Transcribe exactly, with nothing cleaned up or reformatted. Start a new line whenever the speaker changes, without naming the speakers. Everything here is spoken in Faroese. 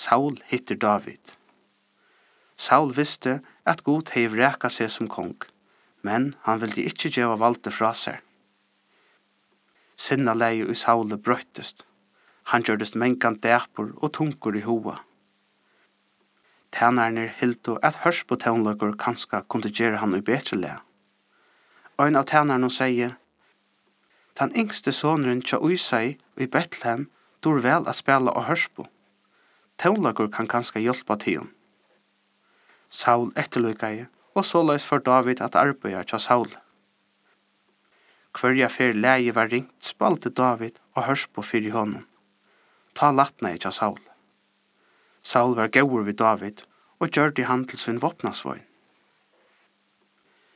Saul hittir David. Saul visste at Gud hei vreka seg som kong, men han ville ikke gjeva valde fra seg. Sinna leie i Saule brøttest. Han gjørdest mengan dæpur og tungur i hoa. Tænarnir hildu at hørs på tånløkur kanska kunne gjøre han i betre le. Ein av tænarnir sier, «Den yngste sonren tja Uisai i Bethlehem dur vel at spela og hørs på. Tånløkur kan kanska hjelpa til hon.» Saul etterløykai, og såleis for David at arbeida tja Saul. Hverja fer leie var ringt spalte David og hørs på fyrir honom. Ta latna i tja Saul. Saul var gaur vid David og gjørde han til sin våpnasvøyn.